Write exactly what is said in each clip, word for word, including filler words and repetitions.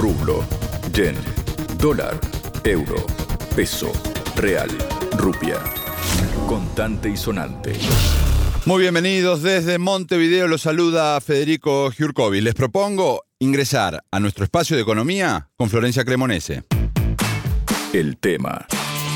rublo, yen, dólar, euro, peso, real, rupia. Contante y sonante. Muy bienvenidos desde Montevideo, los saluda Federico Giurcovi. Les propongo ingresar a nuestro espacio de economía con Florencia Cremonese. El tema.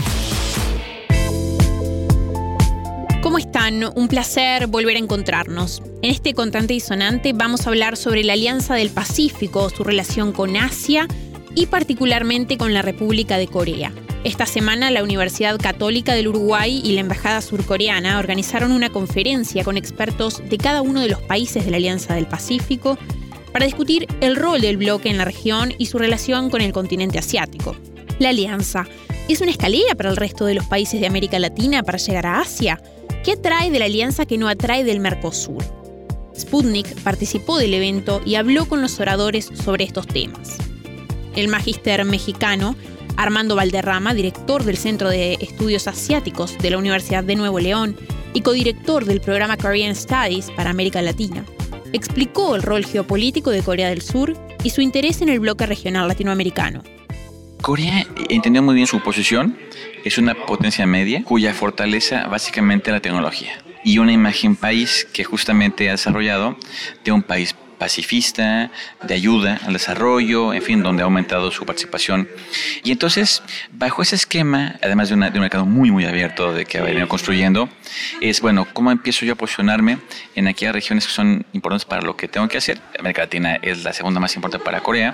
¿Cómo están? Un placer volver a encontrarnos. En este Contante y Sonante vamos a hablar sobre la Alianza del Pacífico, su relación con Asia y particularmente con la República de Corea. Esta semana la Universidad Católica del Uruguay y la Embajada Surcoreana organizaron una conferencia con expertos de cada uno de los países de la Alianza del Pacífico para discutir el rol del bloque en la región y su relación con el continente asiático. La alianza es una escalera para el resto de los países de América Latina para llegar a Asia. ¿Qué atrae de la alianza que no atrae del Mercosur? Sputnik participó del evento y habló con los oradores sobre estos temas. El magíster mexicano Armando Valderrama, director del Centro de Estudios Asiáticos de la Universidad de Nuevo León y codirector del programa Korean Studies para América Latina, explicó el rol geopolítico de Corea del Sur y su interés en el bloque regional latinoamericano. Corea entendió muy bien su posición, es una potencia media cuya fortaleza básicamente es la tecnología y una imagen país que justamente ha desarrollado de un país pacifista, de ayuda al desarrollo, en fin, donde ha aumentado su participación. Y entonces, bajo ese esquema, además de, una, de un mercado muy, muy abierto de que ha venido construyendo, es, bueno, ¿cómo empiezo yo a posicionarme en aquellas regiones que son importantes para lo que tengo que hacer? América Latina es la segunda más importante para Corea.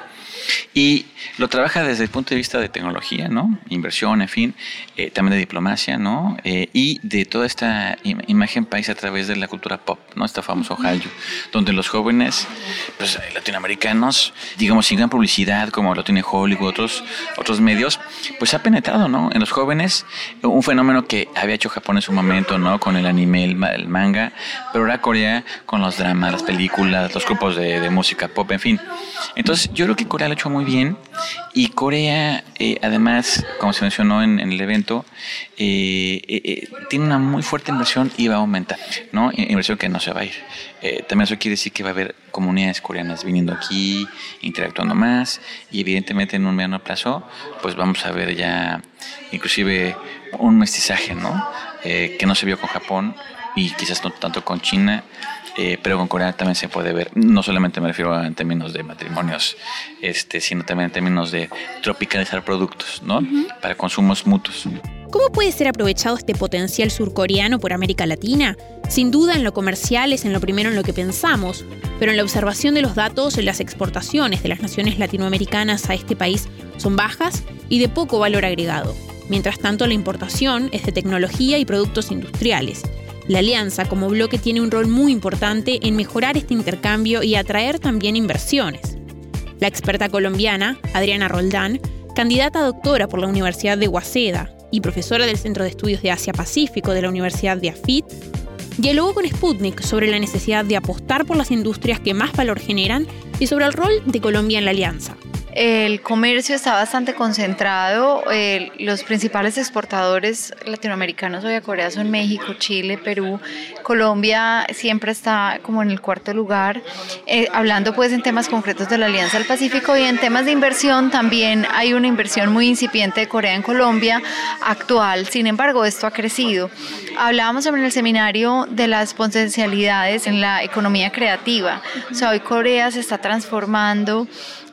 Y lo trabaja desde el punto de vista de tecnología, ¿no? Inversión, en fin, eh, también de diplomacia, ¿no? Eh, y de toda esta im- imagen país a través de la cultura pop, ¿no? Este famoso Hallyu, donde los jóvenes, pues, latinoamericanos, digamos, sin gran publicidad, como lo tiene Hollywood, otros, otros medios, pues ha penetrado, ¿no? En los jóvenes, un fenómeno que había hecho Japón en su momento, ¿no? Con el anime, el, el manga, pero ahora Corea con los dramas, las películas, los grupos de, de música pop, en fin. Entonces, yo creo que Corea lo ha hecho muy bien y Corea, eh, además, como se mencionó en, en el evento, eh, eh, eh, tiene una muy fuerte inversión y va a aumentar, ¿no? Inversión que no se va a ir. Eh, también eso quiere decir que va a haber comunidades coreanas viniendo aquí, interactuando más y evidentemente en un mediano plazo, pues vamos a ver ya inclusive un mestizaje, ¿no? Eh, que no se vio con Japón y quizás no tanto con China. Eh, pero con Corea también se puede ver, no solamente me refiero a en términos de matrimonios, este, sino también en términos de tropicalizar productos, ¿no? Uh-huh. Para consumos mutuos. ¿Cómo puede ser aprovechado este potencial surcoreano por América Latina? Sin duda en lo comercial es en lo primero en lo que pensamos, pero en la observación de los datos, las exportaciones de las naciones latinoamericanas a este país son bajas y de poco valor agregado. Mientras tanto, la importación es de tecnología y productos industriales. La alianza como bloque tiene un rol muy importante en mejorar este intercambio y atraer también inversiones. La experta colombiana, Adriana Roldán, candidata a doctora por la Universidad de Waseda y profesora del Centro de Estudios de Asia-Pacífico de la Universidad de Afit, dialogó con Sputnik sobre la necesidad de apostar por las industrias que más valor generan y sobre el rol de Colombia en la alianza. El comercio está bastante concentrado. Eh, los principales exportadores latinoamericanos hoy a Corea son México, Chile, Perú. Colombia siempre está como en el cuarto lugar. Eh, hablando pues en temas concretos de la Alianza del Pacífico y en temas de inversión, también hay una inversión muy incipiente de Corea en Colombia actual. Sin embargo, esto ha crecido. Hablábamos en el seminario de las potencialidades en la economía creativa. O sea, hoy Corea se está transformando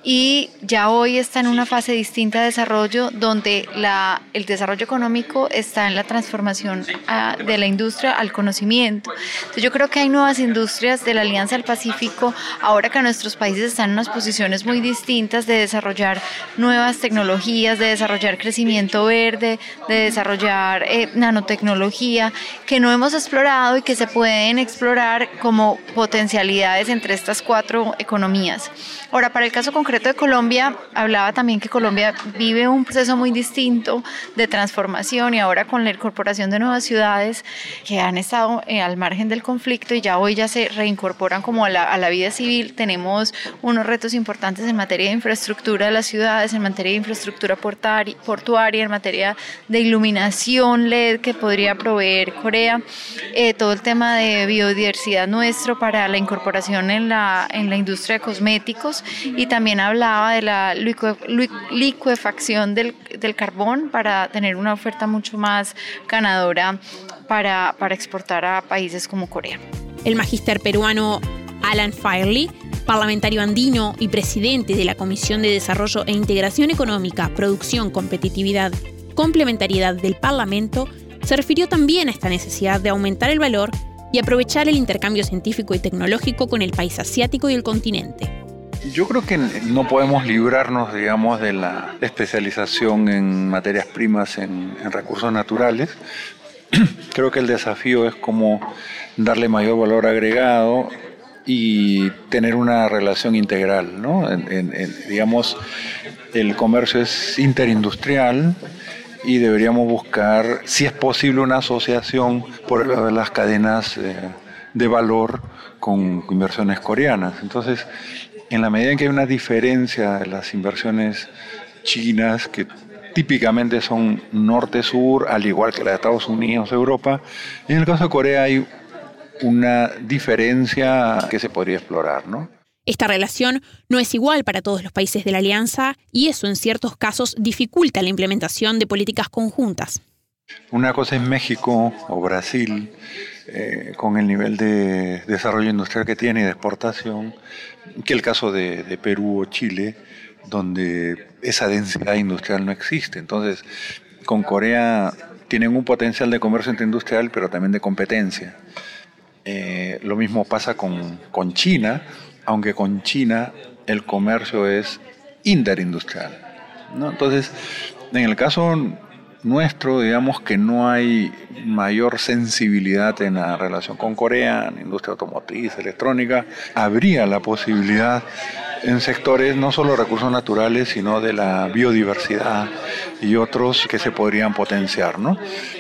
y ya hoy está en una fase distinta de desarrollo donde la, el desarrollo económico está en la transformación a, de la industria al conocimiento. Entonces yo creo que hay nuevas industrias de la Alianza del Pacífico ahora que nuestros países están en unas posiciones muy distintas de desarrollar nuevas tecnologías, de desarrollar crecimiento verde, de desarrollar eh, nanotecnología que no hemos explorado y que se pueden explorar como potencialidades entre estas cuatro economías. Ahora, para el caso concreto de Colombia, hablaba también que Colombia vive un proceso muy distinto de transformación y ahora con la incorporación de nuevas ciudades que han estado eh, al margen del conflicto y ya hoy ya se reincorporan como a la, a la vida civil, tenemos unos retos importantes en materia de infraestructura de las ciudades, en materia de infraestructura portuaria, en materia de iluminación L E D que podría proveer ver Corea, eh, todo el tema de biodiversidad nuestro para la incorporación en la, en la industria de cosméticos, y también hablaba de la lique, liquefacción del, del carbón para tener una oferta mucho más ganadora para, para exportar a países como Corea. El magíster peruano Alan Fairley, parlamentario andino y presidente de la Comisión de Desarrollo e Integración Económica, Producción, Competitividad, Complementariedad del Parlamento, se refirió también a esta necesidad de aumentar el valor y aprovechar el intercambio científico y tecnológico con el país asiático y el continente. Yo creo que no podemos librarnos, digamos, de la especialización en materias primas, en, en recursos naturales. Creo que el desafío es cómo darle mayor valor agregado y tener una relación integral, ¿no? En, en, en, digamos, el comercio es interindustrial y deberíamos buscar, si es posible, una asociación por las cadenas eh, de valor con inversiones coreanas. Entonces, en la medida en que hay una diferencia de las inversiones chinas, que típicamente son norte-sur, al igual que la de Estados Unidos, Europa, en el caso de Corea hay una diferencia que se podría explorar, ¿no? Esta relación no es igual para todos los países de la alianza y eso en ciertos casos dificulta la implementación de políticas conjuntas. Una cosa es México o Brasil, eh, con el nivel de desarrollo industrial que tiene y de exportación, que el caso de, de Perú o Chile, donde esa densidad industrial no existe. Entonces, con Corea tienen un potencial de comercio interindustrial, pero también de competencia. Eh, lo mismo pasa con, con China, aunque con China el comercio es interindustrial, ¿no? Entonces, en el caso nuestro, digamos que no hay mayor sensibilidad en la relación con Corea, en la industria automotriz, electrónica. Habría la posibilidad en sectores no solo recursos naturales, sino de la biodiversidad y otros que se podrían potenciar, ¿no?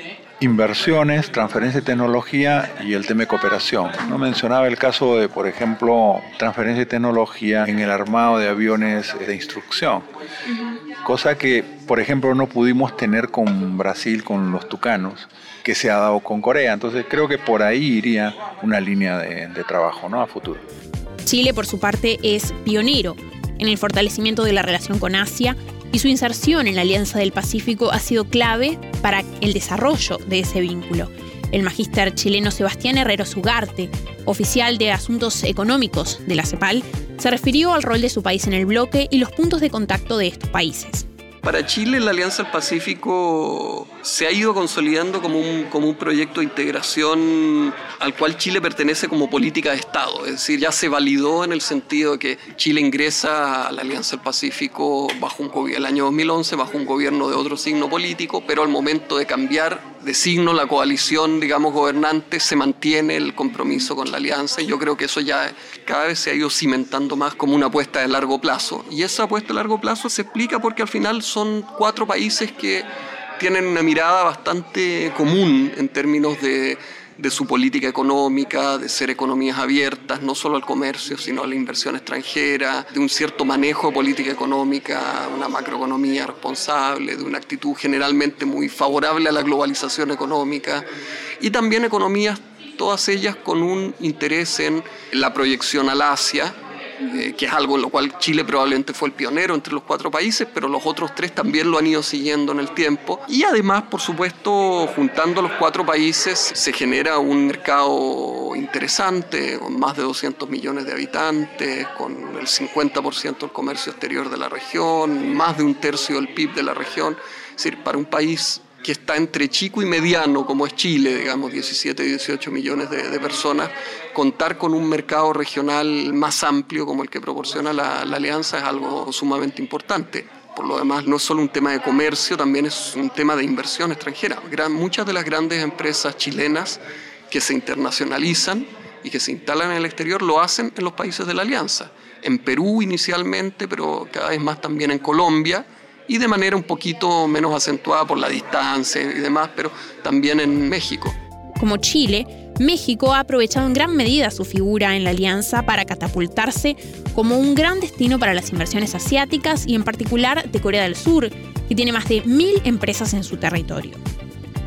Inversiones, transferencia de tecnología y el tema de cooperación. No mencionaba el caso de, por ejemplo, transferencia de tecnología en el armado de aviones de instrucción, uh-huh. Cosa que, por ejemplo, no pudimos tener con Brasil, con los tucanos, que se ha dado con Corea. Entonces creo que por ahí iría una línea de, de trabajo, ¿no?, a futuro. Chile, por su parte, es pionero en el fortalecimiento de la relación con Asia y su inserción en la Alianza del Pacífico ha sido clave para el desarrollo de ese vínculo. El magíster chileno Sebastián Herrero Ugarte, oficial de Asuntos Económicos de la CEPAL, se refirió al rol de su país en el bloque y los puntos de contacto de estos países. Para Chile, la Alianza del Pacífico se ha ido consolidando como un, como un proyecto de integración al cual Chile pertenece como política de Estado. Es decir, ya se validó en el sentido de que Chile ingresa a la Alianza del Pacífico bajo un, el año dos mil once bajo un gobierno de otro signo político, pero al momento de cambiar de signo la coalición, digamos, gobernante, se mantiene el compromiso con la alianza, y yo creo que eso ya cada vez se ha ido cimentando más como una apuesta de largo plazo. Y esa apuesta de largo plazo se explica porque al final son cuatro países que tienen una mirada bastante común en términos de, de su política económica, de ser economías abiertas, no solo al comercio, sino a la inversión extranjera, de un cierto manejo de política económica, una macroeconomía responsable, de una actitud generalmente muy favorable a la globalización económica, y también economías, todas ellas con un interés en la proyección al Asia, Eh, que es algo en lo cual Chile probablemente fue el pionero entre los cuatro países, pero los otros tres también lo han ido siguiendo en el tiempo. Y además, por supuesto, juntando los cuatro países se genera un mercado interesante, con más de doscientos millones de habitantes, con el cincuenta por ciento del comercio exterior de la región, más de un tercio del P I B de la región. Es decir, para un país que está entre chico y mediano, como es Chile, digamos, diecisiete, dieciocho millones de, de personas, contar con un mercado regional más amplio como el que proporciona la, la alianza es algo sumamente importante. Por lo demás, no es solo un tema de comercio, también es un tema de inversión extranjera. Gran, muchas de las grandes empresas chilenas que se internacionalizan y que se instalan en el exterior lo hacen en los países de la alianza. En Perú inicialmente, pero cada vez más también en Colombia, y de manera un poquito menos acentuada por la distancia y demás, pero también en México. Como Chile, México ha aprovechado en gran medida su figura en la alianza para catapultarse como un gran destino para las inversiones asiáticas y en particular de Corea del Sur, que tiene más de mil empresas en su territorio.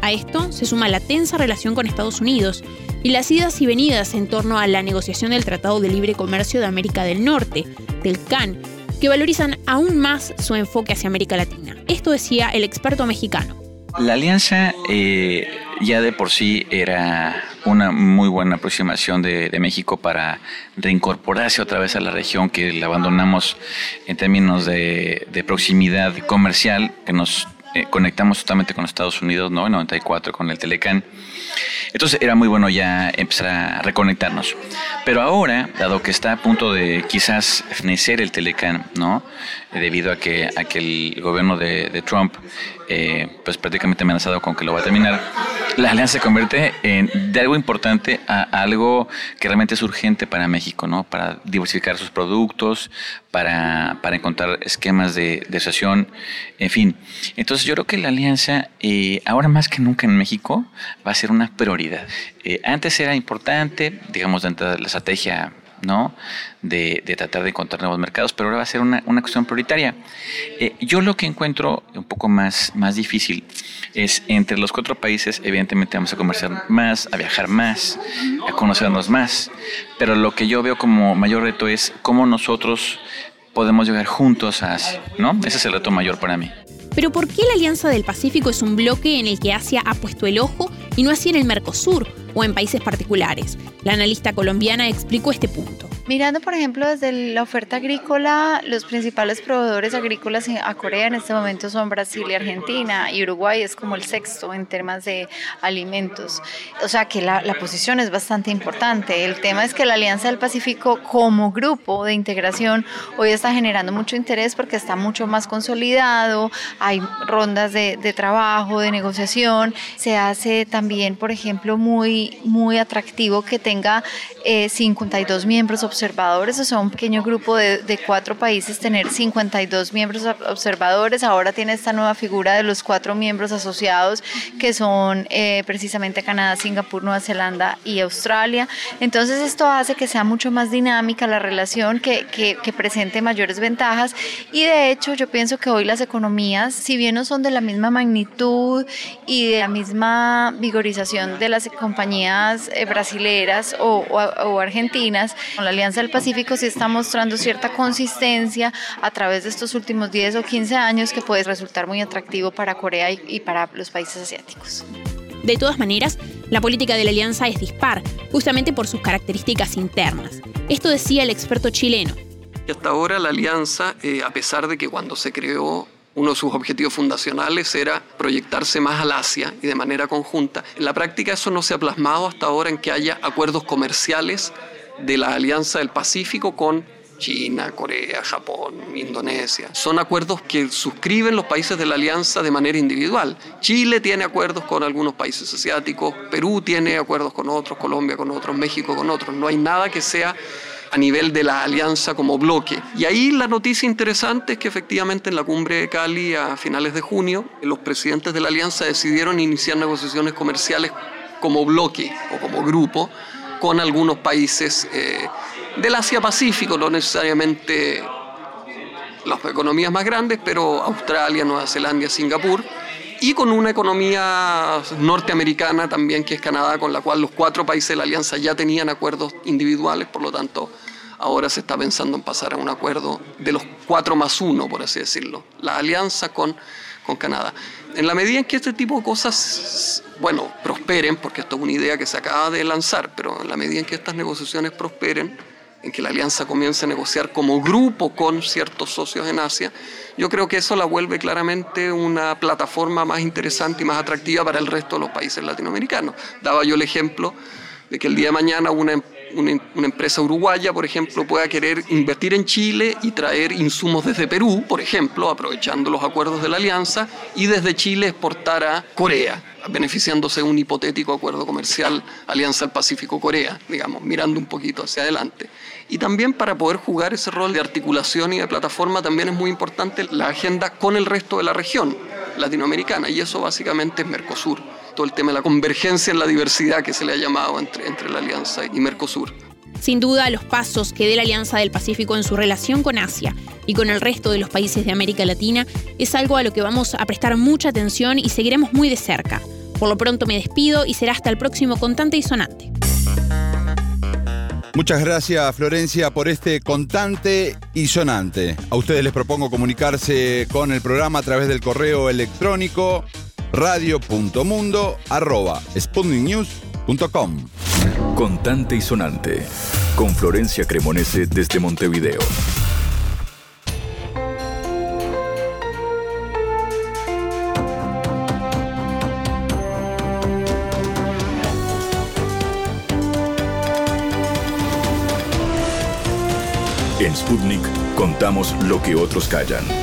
A esto se suma la tensa relación con Estados Unidos y las idas y venidas en torno a la negociación del Tratado de Libre Comercio de América del Norte, del C A N, que valorizan aún más su enfoque hacia América Latina. Esto decía el experto mexicano. La alianza eh, ya de por sí era una muy buena aproximación de, de México para reincorporarse otra vez a la región que la abandonamos en términos de, de proximidad comercial, que nos eh, conectamos totalmente con Estados Unidos, ¿no? En noventa y cuatro con el Telecán. Entonces era muy bueno ya empezar a reconectarnos. Pero ahora, dado que está a punto de quizás fenecer el Telecán, ¿no? Debido a que, a que el gobierno de, de Trump eh, pues prácticamente amenazado con que lo va a terminar, la alianza se convierte en, de algo importante a algo que realmente es urgente para México, ¿no? Para diversificar sus productos, para, para encontrar esquemas de, de asociación, en fin. Entonces yo creo que la alianza eh, ahora más que nunca en México va a ser una prioridad. Eh, antes era importante, digamos, dentro de la estrategia, ¿no? De, de tratar de encontrar nuevos mercados, pero ahora va a ser una, una cuestión prioritaria. Eh, yo lo que encuentro un poco más, más difícil es entre los cuatro países, evidentemente vamos a comerciar más, a viajar más, a conocernos más, pero lo que yo veo como mayor reto es cómo nosotros podemos llegar juntos a Asia, ¿no? Ese es el reto mayor para mí. Pero ¿por qué la Alianza del Pacífico es un bloque en el que Asia ha puesto el ojo y no así en el Mercosur o en países particulares? La analista colombiana explicó este punto. Mirando, por ejemplo, desde la oferta agrícola, los principales proveedores agrícolas a Corea en este momento son Brasil y Argentina, y Uruguay es como el sexto en temas de alimentos. O sea que la, la posición es bastante importante. El tema es que la Alianza del Pacífico como grupo de integración hoy está generando mucho interés porque está mucho más consolidado, hay rondas de, de trabajo, de negociación, se hace también, por ejemplo, muy, muy atractivo que tenga eh, cincuenta y dos miembros observadores, o sea, un pequeño grupo de, de cuatro países tener cincuenta y dos miembros observadores. Ahora tiene esta nueva figura de los cuatro miembros asociados que son eh, precisamente Canadá, Singapur, Nueva Zelanda y Australia. Entonces esto hace que sea mucho más dinámica la relación, que, que, que presente mayores ventajas, y de hecho yo pienso que hoy las economías, si bien no son de la misma magnitud y de la misma vigorización de las compañías eh, brasileras o, o, o argentinas, con la Alianza del Pacífico sí está mostrando cierta consistencia a través de estos últimos diez o quince años que puede resultar muy atractivo para Corea y, y para los países asiáticos. De todas maneras, la política de la alianza es dispar, justamente por sus características internas. Esto decía el experto chileno. Y hasta ahora la alianza, eh, a pesar de que cuando se creó uno de sus objetivos fundacionales era proyectarse más al Asia y de manera conjunta, en la práctica eso no se ha plasmado hasta ahora en que haya acuerdos comerciales de la Alianza del Pacífico con China, Corea, Japón, Indonesia. Son acuerdos que suscriben los países de la alianza de manera individual. Chile tiene acuerdos con algunos países asiáticos, Perú tiene acuerdos con otros, Colombia con otros, México con otros. No hay nada que sea a nivel de la alianza como bloque. Y ahí la noticia interesante es que efectivamente en la cumbre de Cali a finales de junio, los presidentes de la alianza decidieron iniciar negociaciones comerciales como bloque o como grupo con algunos países eh, del Asia-Pacífico, no necesariamente las economías más grandes, pero Australia, Nueva Zelanda, Singapur, y con una economía norteamericana también, que es Canadá, con la cual los cuatro países de la alianza ya tenían acuerdos individuales, por lo tanto, ahora se está pensando en pasar a un acuerdo de los cuatro más uno, por así decirlo, la alianza con, con Canadá. En la medida en que este tipo de cosas, bueno, prosperen, porque esto es una idea que se acaba de lanzar, pero en la medida en que estas negociaciones prosperen, en que la alianza comience a negociar como grupo con ciertos socios en Asia, yo creo que eso la vuelve claramente una plataforma más interesante y más atractiva para el resto de los países latinoamericanos. Daba yo el ejemplo de que el día de mañana una, una, una empresa uruguaya, por ejemplo, pueda querer invertir en Chile y traer insumos desde Perú, por ejemplo, aprovechando los acuerdos de la alianza, y desde Chile exportar a Corea, beneficiándose de un hipotético acuerdo comercial Alianza del Pacífico-Corea, digamos, mirando un poquito hacia adelante. Y también para poder jugar ese rol de articulación y de plataforma también es muy importante la agenda con el resto de la región latinoamericana, y eso básicamente es Mercosur, todo el tema de la convergencia en la diversidad que se le ha llamado entre, entre la Alianza y Mercosur. Sin duda, los pasos que dé la Alianza del Pacífico en su relación con Asia y con el resto de los países de América Latina es algo a lo que vamos a prestar mucha atención y seguiremos muy de cerca. Por lo pronto me despido y será hasta el próximo Contante y Sonante. Muchas gracias, Florencia, por este Contante y Sonante. A ustedes les propongo comunicarse con el programa a través del correo electrónico radio punto mundo arroba sputnik news punto com. Contante y Sonante, con Florencia Cremonese desde Montevideo. En Sputnik contamos lo que otros callan.